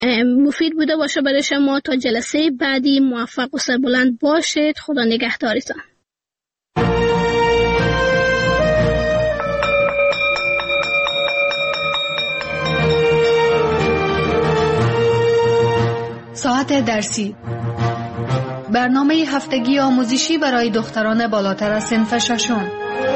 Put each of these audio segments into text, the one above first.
مفید بوده باشه برای شما. تا جلسه بعدی موفق و سربلند باشید. خدا نگهدارتان. ساعت درسی، برنامه هفتگی آموزشی برای دختران بالاتر از صنف ششم.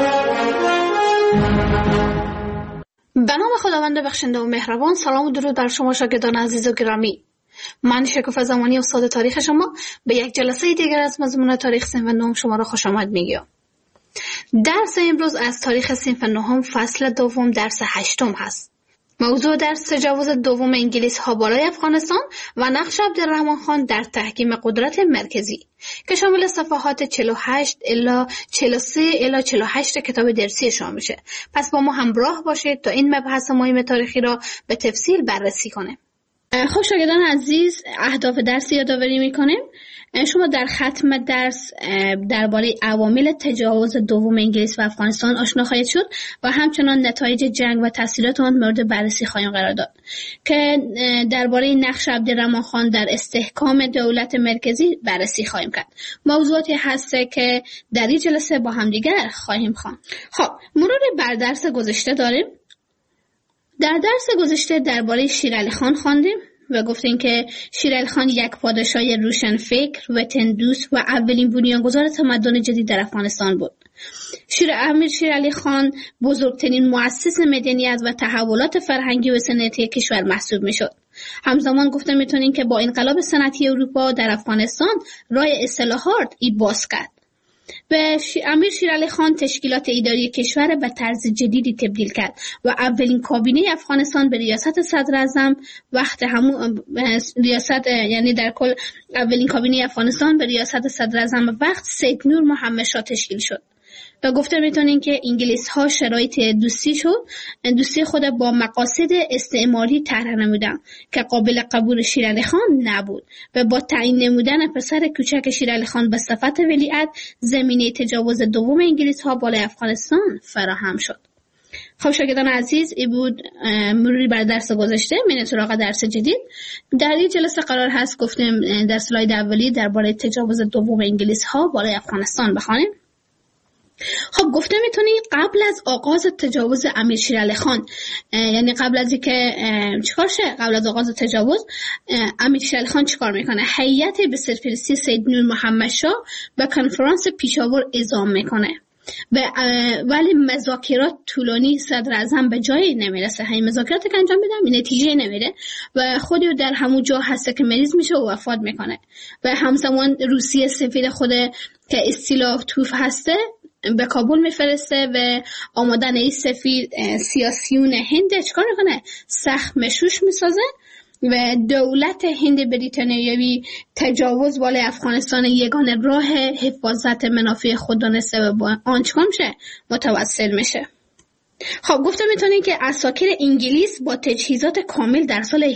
به نام خداوند بخشنده و مهربان. سلام و درود بر شما شاگردان عزیز و گرامی. من شکوفه زمانی استاد تاریخ شما به یک جلسه دیگر از مضمون تاریخ صنف نهم شما را خوش آمد میگم. درس امروز از تاریخ صنف نهم فصل دوم درس 8 هست. موضوع درس تجاوز دوم انگلیس ها بالای افغانستان و نقش عبدالرحمن خان در تحکیم قدرت مرکزی که شامل صفحات 48 الی 43 الی 48 کتاب درسی شما میشه. پس با ما همراه باشید تا این مبحث مهم تاریخی را به تفصیل بررسی کنیم. خب شاگردان عزیز، اهداف درس یادآوری میکنیم. شما در ختم درس درباره عوامل تجاوز دوم انگلیس و افغانستان آشنا خواهید شد و همچنان نتایج جنگ و تاثیرات آن مورد بررسی خواهیم قرار داد که درباره نقش عبدالرحمن خان در استحکام دولت مرکزی بررسی خواهیم کرد. موضوعاتی هست که در این جلسه با هم دیگر خواهیم خواند. خب مرور بر درس گذشته داریم. در درس گذشته درباره شیرعلی خان خواندیم و گفتیم که شیرعلی خان یک پادشاه روشنفکر، وطندوست و اولین بنیانگذار تمدن جدید در افغانستان بود. امیر شیرعلی خان بزرگترین مؤسس مدنیت و تحولات فرهنگی و صنعتی کشور محسوب میشد. همزمان گفته میتونیم که با انقلاب صنعتی اروپا در افغانستان راه اصلاحات باز کرد. به امیر شیرعلی خان تشکیلات اداری کشور به طرز جدیدی تبدیل کرد و اولین کابینه افغانستان به ریاست صدر اعظم یعنی در کل اولین کابینه افغانستان به ریاست صدر اعظم وقت سید نور محمد شاه تشکیل شد. و گفته میتونین که انگلیس ها شرایط دوستی خود با مقاصد استعماری طرح نمودن که قابل قبول شیرعلی خان نبود و با تعیین نمودن پسر کوچک شیرعلی خان به صفت ولیعهد زمینه تجاوز دوم انگلیس ها بالای افغانستان فراهم شد. خب شاگردان عزیز، این بود مروری بر درس گذشته. میریم سراغ درس جدید. در این جلسه قرار هست گفتیم در اسلاید اولی درباره تجاوز دوم انگلیس ها بالای افغانستان بخوانیم. خب گفته میتونی قبل از آغاز تجاوز امیر شیرعلی خان، یعنی قبل از اینکه چیکار شه، قبل از آغاز تجاوز امیر شیرعلی خان چیکار میکنه؟ هیئت به سرپرستی سید نور محمد شاه به کنفرانس پیشاور اعزام میکنه ولی مذاکرات طولانی صدر اعظم به جایی نمیرسه. همین مذاکرات که انجام میدن نتیجه نمیره و خودی در همون جا هسته که مریض میشه و وفات میکنه. و همزمان روسیه سفیر خود که اصطلاح توف هسته به کابل میفرسته و آمدن این سفیر سیاسیون هند چکار میکنه؟ سخت مشوش میسازه و دولت هند بریتانیایی تجاوز بالای افغانستان یگانه راه حفاظت منافع خود دانسته و با آن چکار میشه؟ متوسل میشه. خب گفته میتونین که عساکر انگلیس با تجهیزات کامل در سال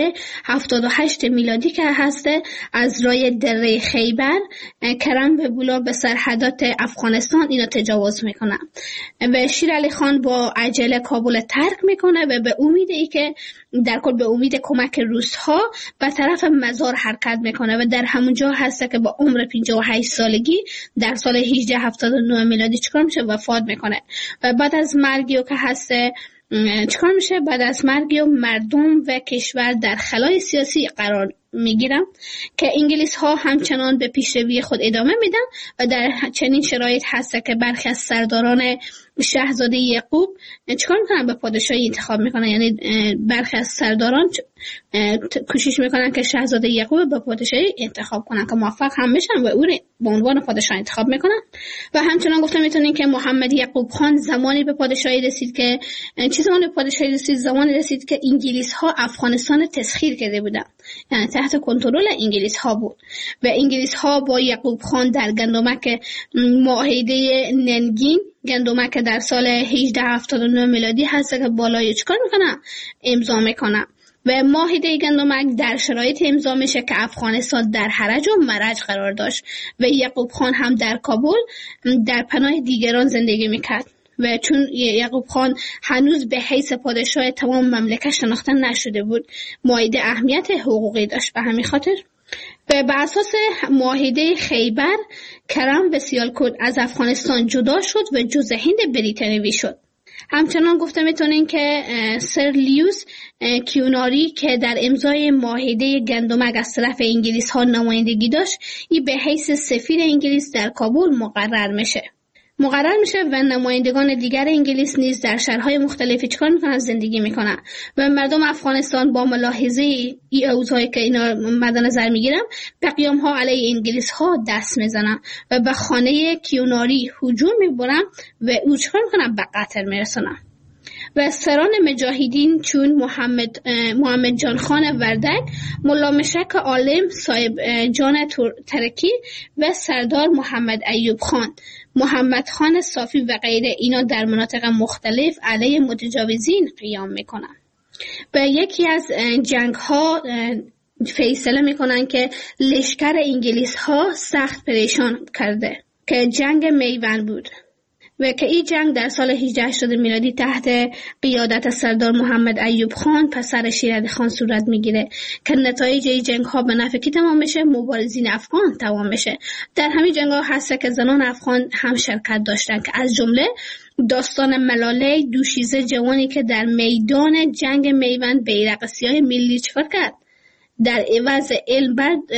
1878 میلادی که هسته از رای دره خیبر کرم و بولا به سرحدات افغانستان اینا تجاوز میکنن و شیرعلی خان با عجله کابل ترک میکنه و به امیدی که در کل به امید کمک روس‌ها به طرف مزار حرکت میکنه و در همونجا هسته که با عمر 58 سالگی در سال 1879 میلادی چیکار میشه؟ وفات میکنه. و بعد از مرگی که هسته چیکار میشه؟ بعد از مرگی مردم و کشور در خلای سیاسی قرار میگیرن که انگلیس ها همچنان به پیشروی خود ادامه میدن و در چنین شرایط هسته که برخی از سرداران شاهزاده یعقوب چیکار میکنن؟ به پادشاهی انتخاب میکنن. یعنی برخی از سرداران کوشش میکنن که شاهزاده یعقوب به پادشاهی انتخاب کنن که موفق هم بشن و او به عنوان پادشاه انتخاب میکنن. و همچنان گفتم میتونین که محمد یعقوب خان زمانی به پادشاهی رسید که زمانی رسید که انگلیس ها افغانستان تسخیر کرده بودن، یعنی تحت کنترل انگلیس ها بود و انگلیس ها با یعقوب خان در گندمک معاهده ننگین، گندمک در سال 1879 میلادی هست که بالای چکار میکنن؟ امضا میکنن و معاهده گندمک در شرایط امضا میشه که افغانستان در حرج و مرج قرار داشت و یعقوب خان هم در کابل در پناه دیگران زندگی میکرد و چون یعقوب خان هنوز به حیث پادشاه تمام مملکت شناخته نشده بود، معاهده اهمیت حقوقی داشت. به همین خاطر به اساس معاهده خیبر کرم و سیالکوت از افغانستان جدا شد و جزء هند بریتانیایی شد. همچنان گفته میتونین که سر لیوس کیوناری که در امضای معاهده گندمک از طرف انگلیس ها نمایندگی داشت، این به حیث سفیر انگلیس در کابل مقرر میشه و نمایندگان دیگر انگلیس نیز در شهرهای مختلفی چکار میکنن؟ زندگی میکنن و مردم افغانستان با ملاحظه این اوضاعی که اینا مد نظر میگیرم به قیام ها علیه انگلیس ها دست میزنن و به خانه کیوناری هجوم میبرن و او چکار میکنن؟ به قتل میرسونن. و سران مجاهدین چون محمد جان خان وردک، ملا مشک عالم، صاحب جان ترکی و سردار محمد ایوب خان، محمد خان صافی و غیره، اینا در مناطق مختلف علیه متجاوزین قیام میکنن. و یکی از جنگ ها فیصله میکنن که لشکر انگلیس ها سخت پریشان کرده که جنگ میوند بود و که این جنگ در سال 1880 میلادی تحت قیادت سردار محمد ایوب خان پسر شیرعلی خان صورت میگیره که نتایج این جنگ ها به نفع کی تمام میشه؟ مبارزین افغان تمام میشه. در همین جنگ ها هست که زنان افغان هم شرکت داشتن که از جمله داستان ملاله، دوشیزه جوانی که در میدان جنگ میوند بیرق سیاه ملی چکار کرد؟ در عوض علم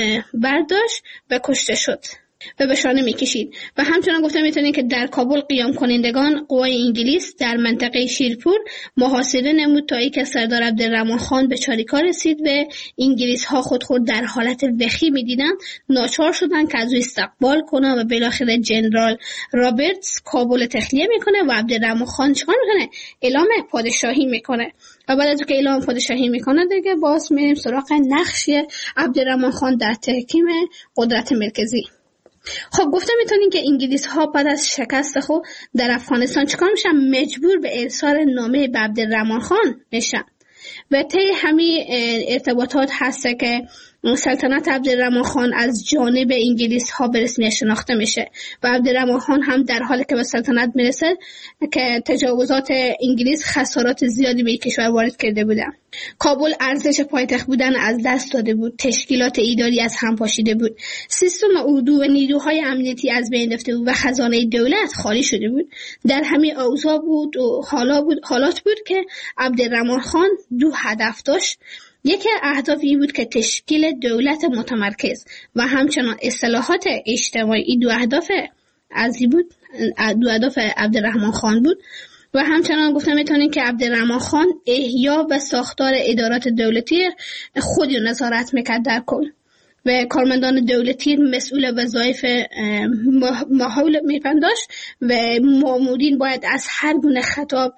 برداشت و کشته شد و به شانه میکشید. و همچنان گفته میتونین که در کابل قیام کنندگان قوای انگلیس در منطقه شیرپور محاصره نمود تا اینکه سردار عبدالرحمن خان به چاریکار رسید و انگلیس ها خود در حالت وخی میدیدن، ناچار شدن که از او استقبال کنن و بالاخره جنرال رابرتس کابل تخلیه میکنه و عبدالرحمن خان چیکار میکنه؟ اعلام پادشاهی میکنه. و بعد از اینکه اعلام پادشاهی میکنه دیگه باز میریم سراغ نقش عبدالرحمن خان در تحکیم قدرت مرکزی. خب گفته میتونین که انگلیس ها بعد از شکست خود در افغانستان چیکار میشن؟ مجبور به ارسال نامه به عبدالرحمن خان میشن و طی همین ارتباطات هست که سلطنت عبدالرحمن خان از جانب انگلیس ها به رسمیت شناخته میشه و عبدالرحمن خان هم در حالی که به سلطنت میرسه که تجاوزات انگلیس خسارات زیادی به کشور وارد کرده بودن. کابل ارزش پایتخت بودن از دست داده بود، تشکیلات اداری از هم پاشیده بود، سیستم اردو و نیروهای امنیتی از بین رفته بود و خزانه دولت خالی شده بود. در همین اوضاع بود و حالات بود که عبدالرحمن خان دو هدف داشت. یکی اهداف این بود که تشکیل دولت متمرکز و همچنان اصلاحات اجتماعی. این دو اهداف عبدالرحمن خان بود و همچنان گفته میتونین که عبدالرحمن خان احیا و ساختار ادارات دولتی خودی نظارت میکرد در کل و کارمندان دولتی مسئول وظایف ماحول میپنداشت و مامورین باید از هر گونه خطا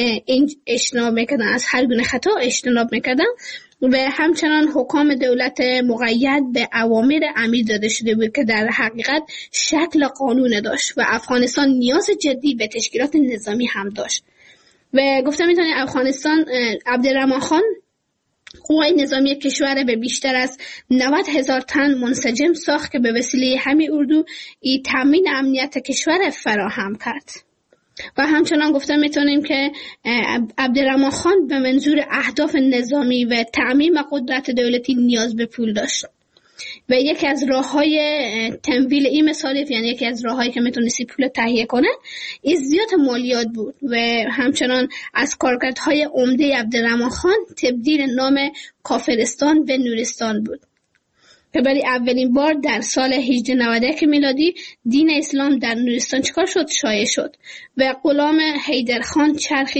اجتناب میکردن و همچنان حکام دولت مقید به اوامر امیر داده شده بود که در حقیقت شکل قانون داشت و افغانستان نیاز جدی به تشکیلات نظامی هم داشت. و گفته میتونید افغانستان عبدالرحمن خان قوای نظامی کشور به بیشتر از 90,000 تن منسجم ساخت که به وسیله همین اردو ای تامین امنیت کشور فراهم کرد. و همچنان گفته میتونیم که عبدالرحمن خان به منظور اهداف نظامی و تعمیم قدرت دولتی نیاز به پول داشت و یکی از راه‌های تمویل این مصارف، یعنی یکی از راه‌هایی که میتونستی پول تهیه کنه، ازدیاد مالیات بود و همچنان از کارکردهای عمده عبدالرحمن خان تبدیل نام کافرستان به نورستان بود که برای اولین بار در سال 1891 میلادی دین اسلام در نورستان چکار شد؟ شایع شد و غلام حیدرخان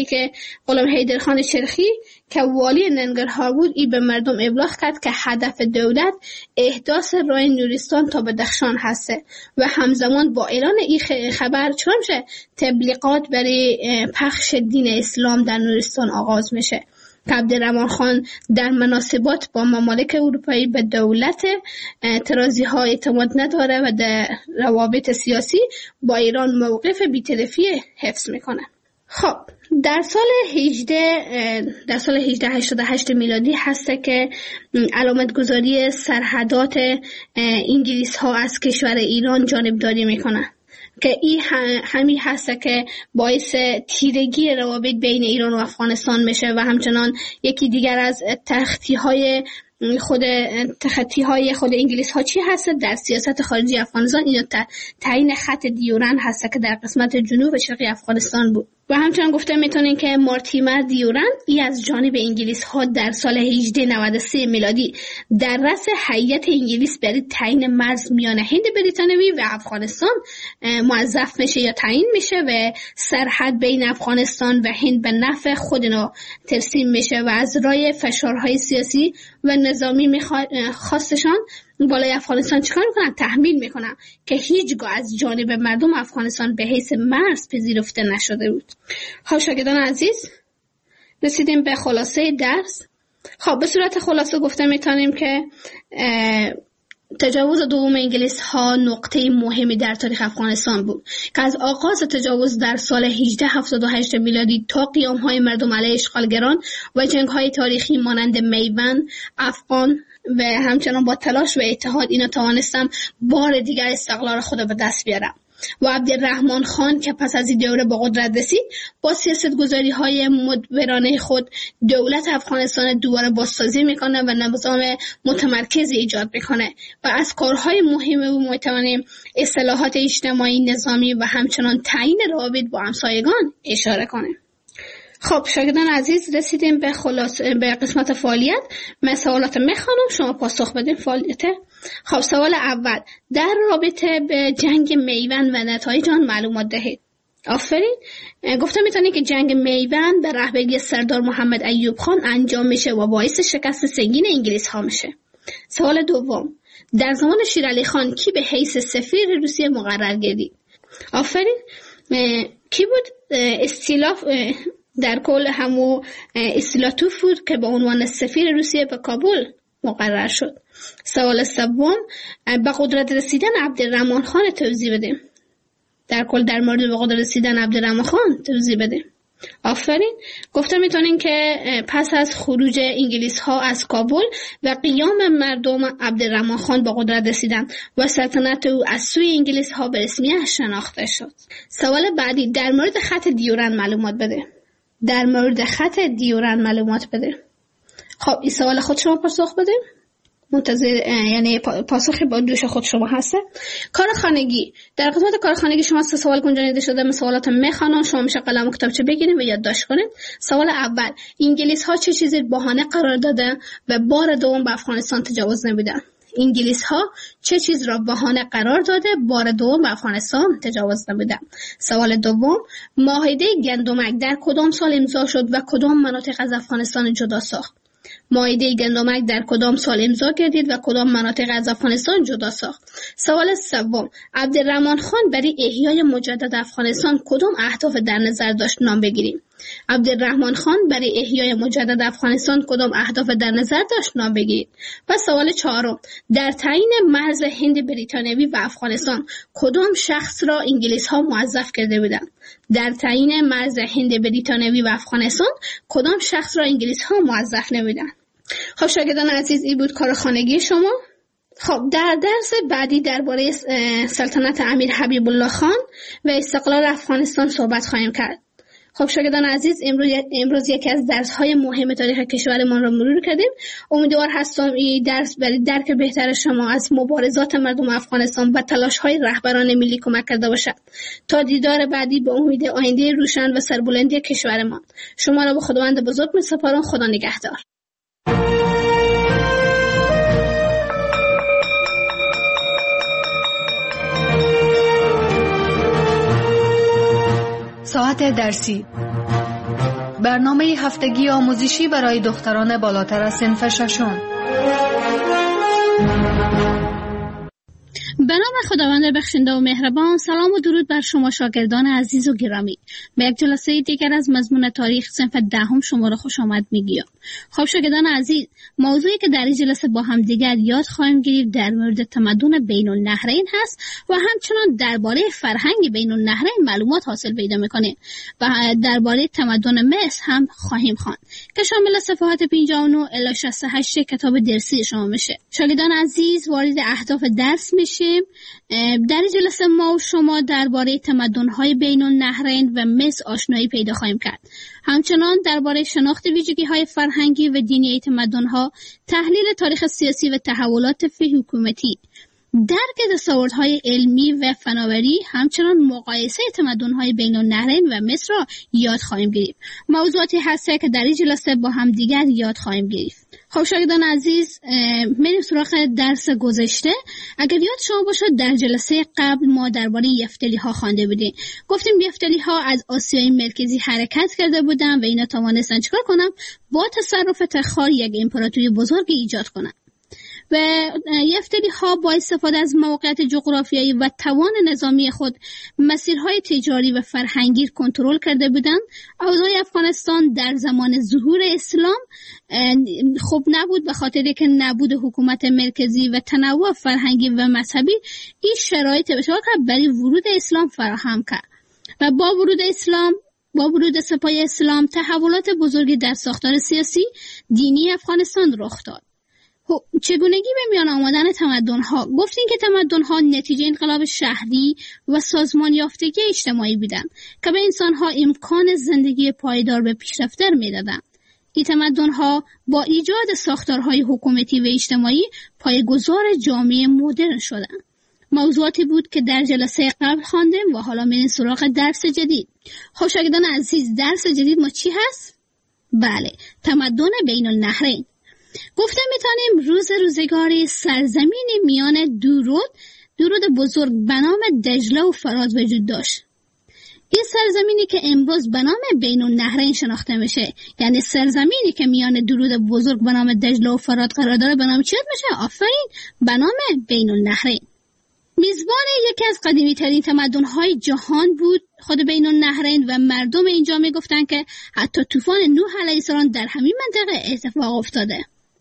چرخی که والی ننگرهار بود ای به مردم ابلاغ کرد که هدف دولت احداث راه نورستان تا بدخشان هسته و همزمان با اعلان این خبر چون میشه تبلیغات برای پخش دین اسلام در نورستان آغاز میشه. عبدالرحمن خان در مناسبات با ممالک اروپایی به دولت اعتراضی ها اعتماد نداره و در روابط سیاسی با ایران موقف بی‌طرفی حفظ میکنه. خب در سال 1888 میلادی هسته که علامت گذاری سرحدات انگلیس ها از کشور ایران جانبداری میکنه که این همین هست که باعث تیرگی روابط بین ایران و افغانستان میشه و همچنان یکی دیگر از تخطی‌های خود انگلیس ها چی هست در سیاست خارجی افغانستان؟ اینا تعیین خط دیورند هست که در قسمت جنوب و شرقی افغانستان بود. و همچنان گفته میتونین که مارتیمر دیورند ای از جانب انگلیس ها در سال 1893 میلادی در رأس هیئت انگلیس برای تعیین مرز میان هند بریتانیایی و افغانستان موظف میشه یا تعیین میشه و سرحد بین افغانستان و هند به نفع خودنا ترسیم میشه و از رای فشارهای سیاسی و نظامی خواستشان بالای افغانستان چیکار میکنن؟ تحمیل میکنن که هیچگاه از جانب مردم افغانستان به حیث مرز پذیرفته نشده بود. خب شاگردان عزیز، رسیدیم به خلاصه درس. خب به صورت خلاصه گفته میتونیم که تجاوز دوم انگلیس ها نقطه مهمی در تاریخ افغانستان بود که از آغاز تجاوز در سال 1878 میلادی تا قیام های مردم علیه اشغالگران و جنگ های تاریخی مانند میوند، افغان و همچنان با تلاش و اتحاد اینا توانستم بار دیگر استقلال خود به دست بیارم. و عبدالرحمن خان که پس از این دوره به قدرت رسید با سیاستگذاری های مدبرانه خود دولت افغانستان دوباره بازسازی میکنه و نظام متمرکزی ایجاد میکنه و از کارهای مهم و میتوانیم اصلاحات اجتماعی، نظامی و همچنان تعیین روابط با همسایگان اشاره کنیم. خب شاگردان عزیز، رسیدیم به قسمت فعالیت. من سوالات میخوانم، شما پاسخ بدین فعالیت. خب سوال اول، در رابطه به جنگ میوند و نتایج آن معلومات دهید. آفرین. گفته میتونید که جنگ میوند در رهبری سردار محمد ایوب خان انجام میشه و باعث شکست سنگین انگلیس ها میشه. سوال دوم، در زمان شیرعلی خان کی به حیث سفیر روسیه مقرر گردید؟ آفرین. کی بود؟ استیلاف در کل همو استیلاتوف بود که به عنوان سفیر روسیه به کابل مقرر شد. سوال سوم، به قدرت رسیدن عبدالرحمن خان توضیح بدیم. در کل در مورد به قدرت رسیدن عبدالرحمن خان توضیح بدیم. آفرین. گفته میتونین که پس از خروج انگلیس ها از کابل و قیام مردم عبدالرحمن خان به قدرت رسیدن و سلطنت او از سوی انگلیس ها به رسمیت شناخته شد. سوال بعدی، در مورد خط دیورند معلومات بده. در مورد خط دیورند معلومات بده. خب این سوال خود شما پاسخ بده. منتظر یعنی پاسخی با دوش خود شما هسته. کارخانگی، در قسمت کارخانگی شما 3 سوال گنجانیده شده. من سوالات میخوانم، شما میشه قلم و کتابچه بگیرید و یادداشت کنید. سوال اول، انگلیس ها چه چیزی بهانه قرار داده و بار دوم به افغانستان تجاوز نمیدن؟ انگلیس ها چه چیز را بهانه قرار داده بار دوم به افغانستان تجاوز نمیدن؟ سوال دوم، معاهده گندمک در کدام سال امضا شد و کدام مناطق از افغانستان جدا ساخت؟ معاهده گندمک در کدام سال امضا گردید و کدام مناطق از افغانستان جدا ساخت؟ سوال سوم، عبدالرحمن خان برای احیای مجدد افغانستان کدام اهداف در نظر داشت؟ نام بگیریم. عبدالرحمن خان برای احیای مجدد افغانستان کدام اهداف در نظر داشت؟ نام بگیرید. و سوال چهارم، در تعیین مرز هند بریتانیایی و افغانستان کدام شخص را انگلیس ها موظف کرده بودند؟ در تعیین مرز هند بریتانیایی و افغانستان کدام شخص را انگلیس ها موظف نبودند؟ خب شاگردان عزیز، این بود کارخانگی شما. خب در درس بعدی درباره سلطنت امیر حبیب الله خان و استقلال افغانستان صحبت خواهیم کرد. خب شاگردان عزیز، امروز یکی از درس‌های مهم تاریخ کشورمان را مرور کردیم. امیدوار هستم این درس برای درک بهتر شما از مبارزات مردم افغانستان و تلاش‌های رهبران ملی کمک کرده باشد. تا دیدار بعدی، به امید آینده روشن و سربلندی کشورمان، شما را به خداوند بزرگ می‌سپارم. خدا نگهدار. ساعت درسی، برنامه هفتگی آموزشی برای دختران بالاتر از صنف ششم. به نام خداوند بخشنده و مهربان. سلام و درود بر شما شاگردان عزیز و گرامی. به یک جلسه دیگر از مضمون تاریخ صنف دهم شما را خوش آمد میگویم. خب شاگردان عزیز، موضوعی که در این جلسه با هم دیگر یاد خواهیم گرفت در مورد تمدن بین النهرین هست و همچنان درباره فرهنگ بین النهرین معلومات حاصل پیدا میکنیم و درباره تمدن مصر هم خواهیم خواند که شامل صفحات 59 الی 68 کتاب درسی شما میشه. شاگردان عزیز، وارد اهداف درس میشیم. در این جلسه ما و شما درباره تمدن‌های بین النهرین و مصر آشنایی پیدا خواهیم کرد. همچنان درباره شناخت ویژگی‌های فرهنگی و دینی تمدن‌ها، تحلیل تاریخ سیاسی و تحولات حکومتی، درک دستاوردهای علمی و فناوری، همچنان مقایسه تمدن‌های بین النهرین و مصر را یاد خواهیم گرفت. موضوعاتی هست که در این جلسه با هم دیگر یاد خواهیم گرفت. خب شاگردان عزیز، میریم سراغ درس گذشته. اگر یاد شما باشد در جلسه قبل ما درباره یفتلی‌ها خوانده بودیم. گفتیم یفتلی‌ها از آسیای مرکزی حرکت کرده بودند و اینا توانستن چیکار کنن؟ با تصرف تخار یک امپراتوری بزرگ ایجاد کنن. و یفتلی‌ها با استفاده از موقعیت جغرافیایی و توان نظامی خود مسیرهای تجاری و فرهنگی کنترل کرده بودند. اوضاع افغانستان در زمان ظهور اسلام خوب نبود به خاطر که نبود حکومت مرکزی و تنوع فرهنگی و مذهبی این شرایط بسیار برای ورود اسلام فراهم کرد و با ورود سپاه اسلام تحولات بزرگی در ساختار سیاسی دینی افغانستان رخ داد. چگونگی به میان آمدن تمدن‌ها؟ گفتیم که تمدن‌ها نتیجه انقلاب شهری و سازمان یافتگی اجتماعی بودند که به انسان‌ها امکان زندگی پایدار و پیشرفته می‌دادند. این تمدن‌ها با ایجاد ساختارهای حکومتی و اجتماعی پایه‌گذار جامعه مدرن شدند. موضوعاتی بود که در جلسه قبل خواندیم و حالا میریم سراغ درس جدید. خب شاگردان عزیز، درس جدید ما چی هست؟ بله، تمدن بین النهرین. گفتم میتونیم روزگاری سرزمین میان درود بزرگ به نام دجله و فرات وجود داشت. این سرزمینی که امروز به نام بین النهرین شناخته میشه، یعنی سرزمینی که میان درود بزرگ به نام دجله و فرات قرار داره، به نام چی میشه؟ آفرین، به نام بین النهرین. میزبان یکی از قدیمی ترین تمدن‌های جهان بود خود بین النهرین و مردم اینجا میگفتن که حتی طوفان نوح علیه السلام در همین منطقه اتفاق افتاده.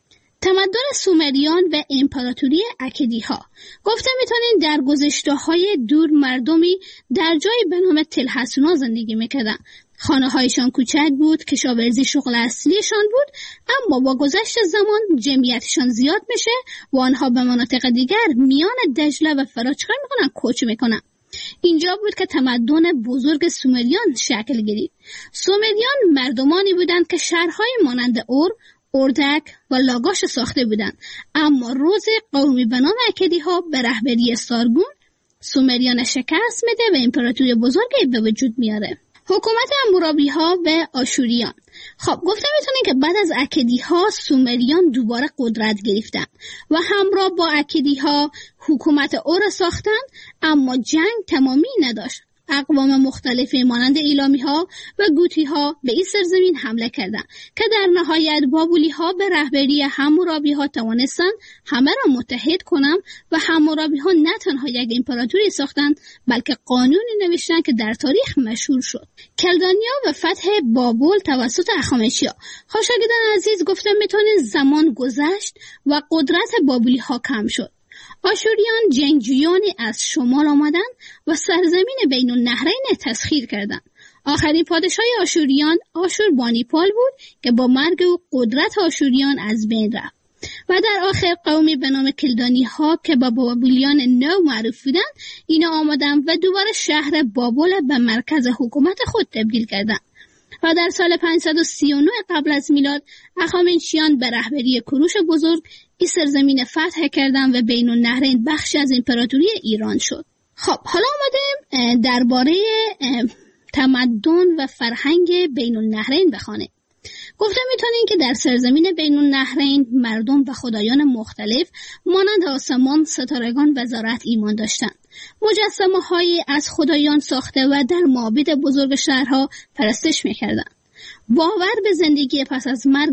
تمدن سومریان و امپراتوری اکدی‌ها. گفته میتونین در گذشته‌های دور مردمی در جای به نام تلحسونا زندگی میکردن. خانه‌هایشان کوچک بود، کشاورزی شغل اصلیشان بود، اما با گذشت زمان جمعیتشان زیاد میشه و آنها به مناطق دیگر میان دجله و فرات چیکار میکنن؟ کوچ میکنن. اینجا بود که تمدن بزرگ سومریان شکل گرفت. سومریان مردمانی بودند که شهرهای مانند اردک و لاگاش ساخته بودند، اما روز قومی به نام اکدی‌ها به رهبری سارگون سومریان شکست میده و امپراتوری بزرگی به وجود میاره. حکومت حمورابی‌ها و آشوریان. خب گفتم میتونین که بعد از اکدی‌ها سومریان دوباره قدرت گرفتن و همراه با اکدی‌ها حکومت اور ساختن، اما جنگ تمامی نداشت. اقوام مختلفی مانند ایلامی‌ها و گوتی‌ها به این سرزمین حمله کردند که در نهایت بابلی‌ها به رهبری حمورابی‌ها توانستند همه را متحد کنند و حمورابی‌ها نه تنها یک امپراتوری ساختند بلکه قانونی نوشتند که در تاریخ مشهور شد. کلدانیا و فتح بابل توسط اخامنشیا. شاگردان عزیز، گفتم میتونین زمان گذشت و قدرت بابلی‌ها کم شد. آشوریان جنگجویانی از شمال آمدند و سرزمین بین النهرین تسخیر کردند. آخرین پادشاه آشوریان آشوربانیپال بود که با مرگ و قدرت آشوریان از بین رفت. و در آخر قومی به نام کلدانی‌ها که با بابلیان نو معروف بودند، اینا آمدند و دوباره شهر بابل به مرکز حکومت خود تبدیل کردند. و در سال 539 قبل از میلاد اخامنشیان به رهبری کوروش بزرگ این سرزمین فتح کردند و بین النهرین بخشی از امپراتوری ایران شد. خب حالا آمدیم درباره تمدن و فرهنگ بین النهرین بخوانیم. گفتم میتونین که در سرزمین بین النهرین مردم به خدایان مختلف مانند آسمان، ستارگان و زراعت ایمان داشتند. مجسمه هایی از خدایان ساخته و در معابد بزرگ شهرها پرستش میکردند. باور به زندگی پس از مرگ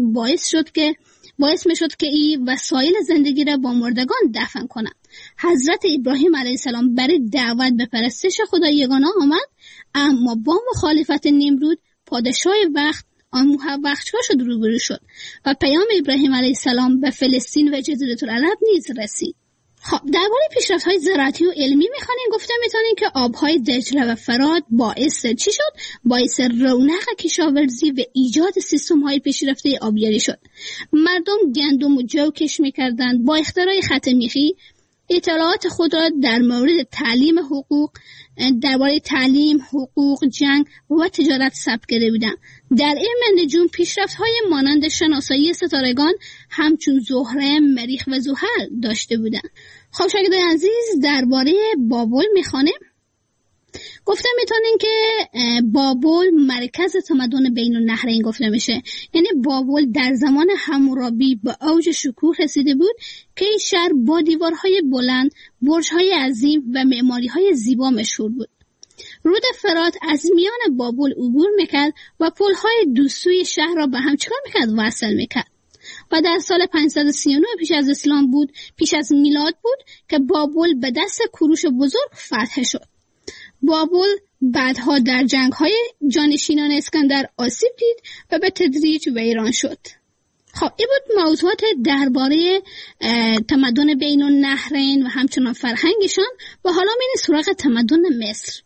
باعث میشد که این وسایل زندگی را با مردگان دفن کنند. حضرت ابراهیم علیه السلام برای دعوت به پرستش خدای یگانه آمد، اما با مخالفت نمرود پادشاه وقت بخش‌هاش روبرو شد و پیام ابراهیم علیه السلام به فلسطین و جزیره العرب نیز رسید. خب درباره پیشرفت‌های زراعتی و علمی می‌خوانیم. گفته می‌تونیم که آب‌های دجله و فرات باعث چی شد؟ باعث رونق کشاورزی و ایجاد سیستم‌های پیشرفته آبیاری شد. مردم گندم و جو کش می‌کردند. با اختراع خط میخی اطلاعات خود را در مورد درباره تعلیم، حقوق، جنگ و تجارت ثبت کرده بودند. در علم نجوم پیشرفت‌های مانند شناسایی ستارگان همچون زهره، مریخ و زحل داشته بودند. خب شاگردان عزیز درباره بابل می‌خوانیم. گفته میتونین که بابل مرکز تمدن بین النهرین گفته میشه. یعنی بابل در زمان حمورابی به اوج شکوه رسیده بود که این شهر با دیوارهای بلند، برج‌های عظیم و معماری‌های زیبا مشهور بود. رود فرات از میان بابل عبور میکرد و پل‌های دو سوی شهر را به هم چیکار میکرد؟ وصل میکرد. و در سال 539 پیش از میلاد بود که بابل به دست کوروش بزرگ فتح شد. بابل بعدها در جنگ‌های جانشینان اسکندر آسیب دید و به تدریج ویران شد. خب این بود موضوعات درباره تمدن بین النهرین و همچنان فرهنگشان. و حالا میریم سراغ تمدن مصر.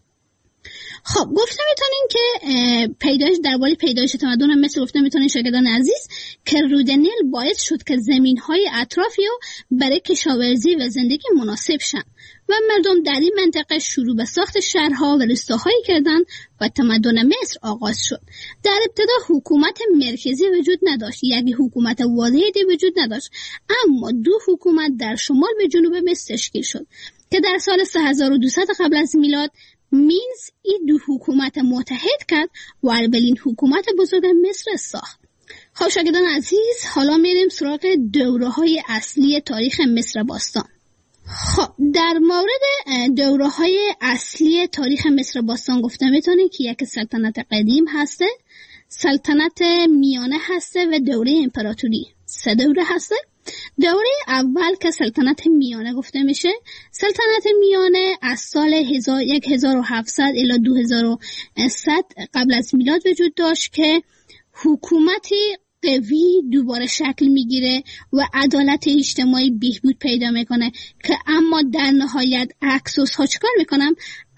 خب گفته میتونین که درباره پیدایش تمدن مصر گفته میتونین شاگردان عزیز که رود نیل باعث شد که زمین‌های اطرافی رو برای کشاورزی و زندگی مناسب شن و مردم در این منطقه شروع به ساخت شهرها و روستاهایی کردند و تمدن مصر آغاز شد. در ابتدا حکومت مرکزی وجود نداشت، یعنی حکومت واحدی وجود نداشت، اما دو حکومت در شمال و جنوب مصر تشکیل شد که در سال 3200 قبل از میلاد مینز این دو حکومت متحد کرد و اولین حکومت بزرگ مصر ساخت. خب شاگردان عزیز حالا میریم سراغ دوره‌های اصلی تاریخ مصر باستان. خب در مورد دوره‌های اصلی تاریخ مصر باستان گفته میتونیم که یک سلطنت قدیم هسته، سلطنت میانه هسته و دوره امپراتوری. 3 دوره هسته. دوره اول که سلطنت میانه گفته میشه، سلطنت میانه از سال 1700 الی 2100 قبل از میلاد وجود داشت که حکومتی قوی دوباره شکل میگیره و عدالت اجتماعی بهبود پیدا میکنه که اما در نهایت اکسوس ها چکار میکنم؟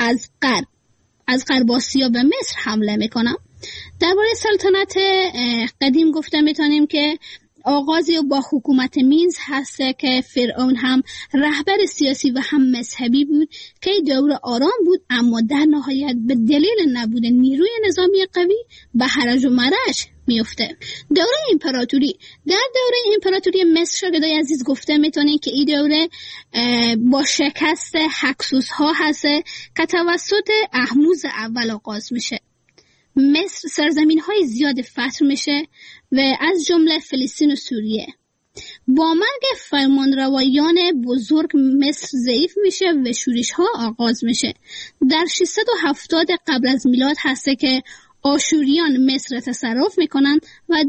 از غرب آسیا به مصر حمله میکنم. درباره سلطنت قدیم گفته میتونیم که آغازی با حکومت مینز هسته که فرعون هم رهبر سیاسی و هم مذهبی بود که دوره آرام بود، اما در نهایت به دلیل نبود نیروی نظامی قوی به هرج و مرج میفته. دوره امپراتوری. در دوره امپراتوری مصر شاگردای عزیز گفته میتونین که این دوره با شکست هکسوس ها هسته که توسط احموز اول آغاز میشه. مصر سرزمین های زیاد فتح میشه و از جمله فلسطین و سوریه. با مرگ فرمانروایان بزرگ مصر ضعیف میشه و شورش ها آغاز میشه. در 670 قبل از میلاد هسته که آشوریان مصر تصرف میکنن و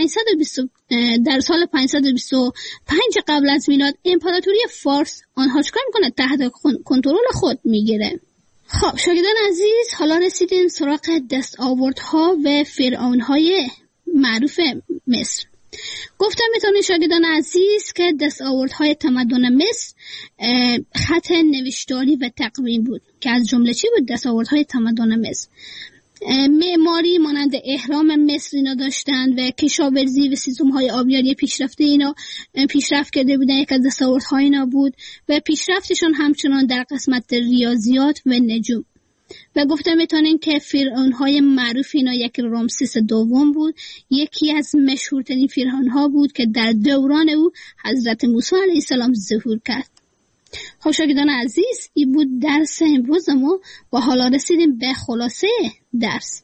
در سال 525 قبل از میلاد امپراتوری فارس آنها چکار میکنه؟ تحت کنترل خود میگیره. خب شاگردان عزیز حالا رسیدیم سراغ دستاوردها و فرعونهای معروف مصر. گفتم میتونید شاگردان عزیز که دستاوردهای تمدن مصر خط نوشتاری و تقویم بود که از جمله چی بود؟ دستاوردهای تمدن مصر معماری مانند اهرام مصر اینا داشتن و کشاورزی و سیستم‌های آبیاری پیشرفته اینا پیشرفت کرده بودن. یک از دستاوردهای اینا بود و پیشرفتشون همچنان در قسمت ریاضیات و نجوم. و گفتم میتونین که فرعونهای معروف اینا یک رامسیس دوم بود، یکی از مشهورترین فرعونها بود که در دوران او حضرت موسی علیه السلام ظهور کرد. خب شاگردان عزیز این بود درس امروز ما و حالا رسیدیم به خلاصه درس.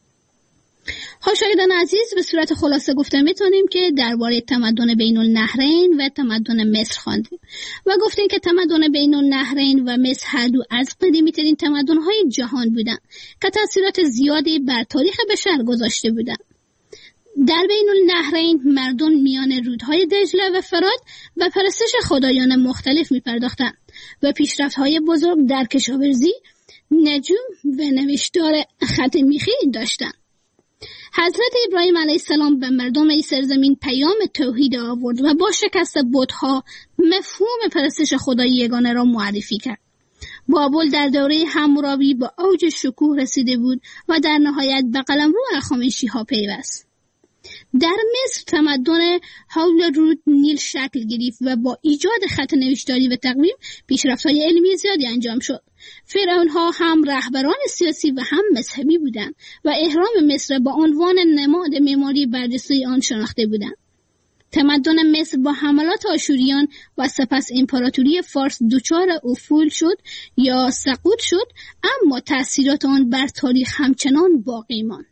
خب شاگردان عزیز به صورت خلاصه گفته میتونیم که درباره تمدن بین النهرین و تمدن مصر خواندیم و گفتیم که تمدن بین النهرین و مصر هر دو از قدیمی ترین تمدن‌های جهان بودند که تأثیرات زیادی بر تاریخ بشر گذاشته بودند. در بین النهرین مردم میان رودهای دجله و فرات به پرستش خدایان مختلف می‌پرداختند و پیشرفت‌های بزرگ در کشاورزی، نجوم و نوشتار خط میخی داشتند. حضرت ابراهیم علیه السلام به مردم این سرزمین پیام توحید آورد و با شکست بت‌ها مفهوم پرستش خدای یگانه را معرفی کرد. بابل در دوره حمورابی به اوج شکوه رسیده بود و در نهایت به قلمرو هخامنشی‌ها پیوست. در مصر تمدن حول رود نیل شکل گرفت و با ایجاد خط نوشتاری و تقویم پیشرفت‌های علمی زیادی انجام شد. فرعون‌ها هم رهبران سیاسی و هم مذهبی بودند و اهرام مصر با عنوان نماد معماری برجسته آن شناخته بودند. تمدن مصر با حملات آشوریان و سپس امپراتوری فارس دچار افول شد یا سقوط شد، اما تأثیرات آن بر تاریخ همچنان باقی ماند.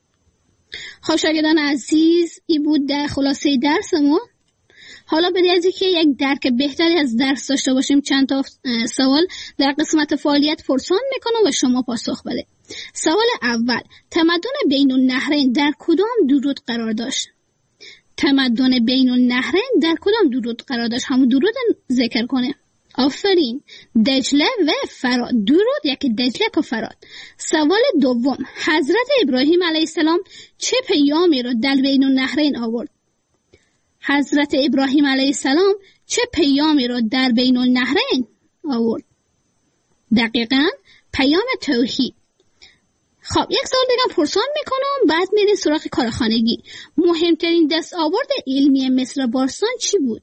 خب شاگردان عزیز، این بود در خلاصه درسمون. حالا برای از اینکه یک درک بهتری از درس داشته باشیم چند تا سوال در قسمت فعالیت پرسان میکنم و شما پاسخ بده. سوال اول، تمدن بین النهرین در کدام دو رود قرار داشت؟ تمدن بین النهرین در کدام دو رود قرار داشت؟ همون دو رود ذکر کنه. آفرین، دجله و فرات. دو رود، یکی دجله و فرات. سوال دوم، حضرت ابراهیم علیه السلام چه پیامی را در بین النهرین آورد؟ حضرت ابراهیم علیه السلام چه پیامی را در بین النهرین آورد؟ دقیقاً پیام توحید. خب یک سوال دیگه پرسان میکنم، بعد میریم سراغ کارخانگی. مهمترین دستاورد علمی مصر باستان چی بود؟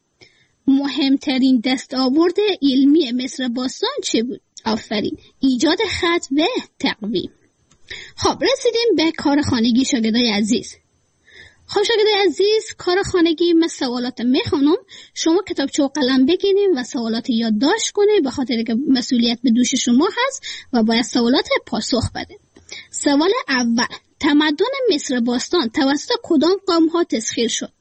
مهمترین دستاورد علمی مصر باستان چه بود؟ آفرین، ایجاد خط و تقویم. خب رسیدیم به کارخانگی شاگردای عزیز. خب شاگردای عزیز، کارخانگی من سوالات میخونم، شما کتابچه و قلم بگیرید و سوالات یادداشت کنید، به خاطر که مسئولیت به دوش شما هست و باید سوالات پاسخ بده. سوال اول، تمدن مصر باستان توسط کدام قوم ها تسخیر شد؟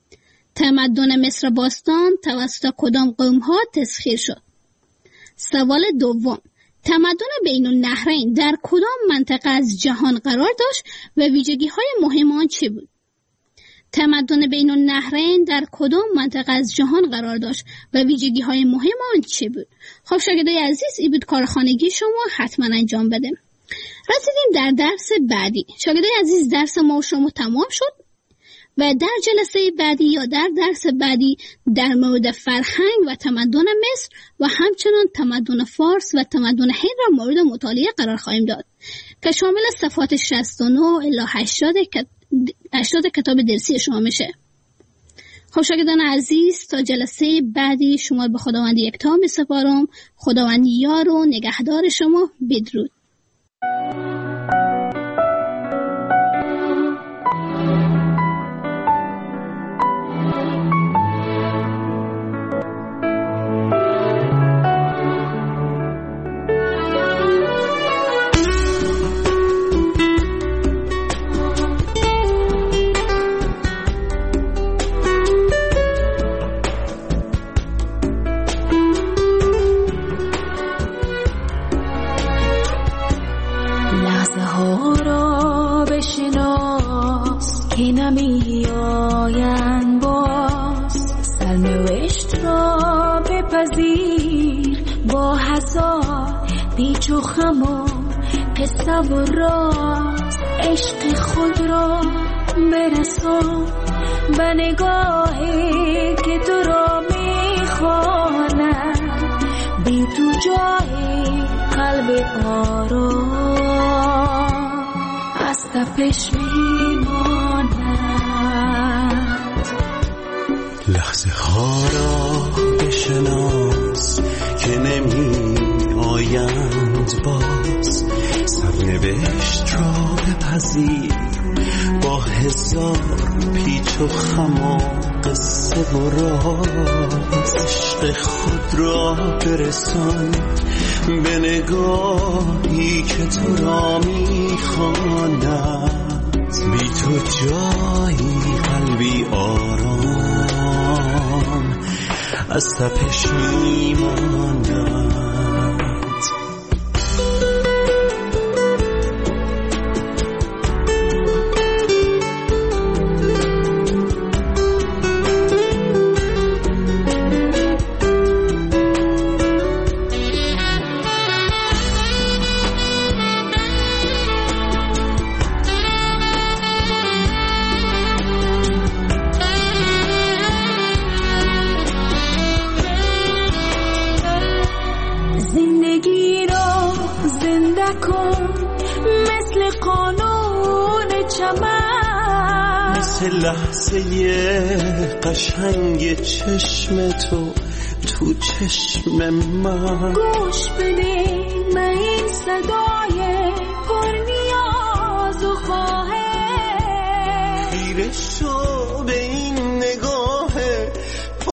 تمدن مصر باستان توسط کدام قوم ها تسخیر شد؟ سوال دوم، تمدن بین النهرین در کدام منطقه از جهان قرار داشت و ویژگی های مهم آن چه بود؟ تمدن بین النهرین در کدام منطقه از جهان قرار داشت و ویژگی های مهم آن چه بود؟ خب شاگردای عزیز، این بود کارخانگی شما، حتما انجام بده. رسیدیم در درس بعدی. شاگردای عزیز، درس ما و شما تمام شد و در جلسه بعدی یا در درس بعدی در مورد فرهنگ و تمدن مصر و همچنان تمدن فارس و تمدن هند را مورد مطالعه قرار خواهیم داد که شامل صفحات 69 الی 80 کتاب درسی شما میشه. خب شاگردان عزیز، تا جلسه بعدی شما به خداوند یکتا میسپارم. خداوند یار و نگهدار شما. بدرود. پیچ و خم و قصه و راز، عشق خود را برسان به نگاهی که تو را میخواند، بی تو جای قلب آرام از تپش میماند. لحظه ها را بشناس که نمی آیند باز، سرنوشت را بپذیر با هزار پیچ و خم و قصه و راز، عشق خود را برسان به نگاهی که تو را میخواند، بی تو جایی قلبی آرام از تپش میماند. عکس لحظه قشنگ چشم تو چشم من. گوش بده من این صدای پر نیاز و خواهش، خیره شد